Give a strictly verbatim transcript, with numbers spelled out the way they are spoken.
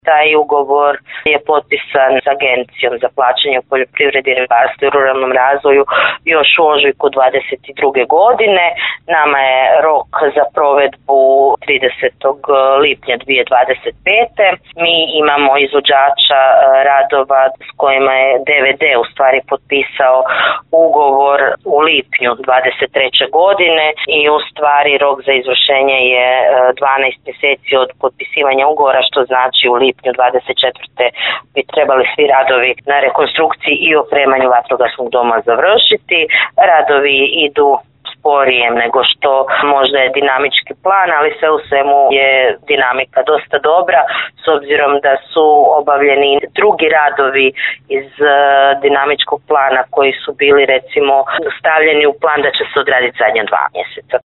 Taj ugovor je potpisan s Agencijom za plaćanje u poljoprivredi, ribarstvu i ruralnom razvoju još u ožujku dvadeset druge godine. Nama je rok za provedbu tridesetog lipnja dvije tisuće dvadeset pete. Mi imamo izvođača radova s kojima je D V D u stvari potpisao ugovor u lipnju dvadeset treće godine i u stvari rok za izvršenje je dvanaest mjeseci od potpisivanja ugovora, što znači u lipnju dvadeset četvrte bi trebali svi radovi na rekonstrukciji i opremanju vatrogasnog doma završiti. Radovi idu sporijem nego što možda je dinamički plan, ali sve u svemu je dinamika dosta dobra s obzirom da su obavljeni drugi radovi iz dinamičkog plana koji su bili recimo stavljeni u plan da će se odraditi zadnja dva mjeseca.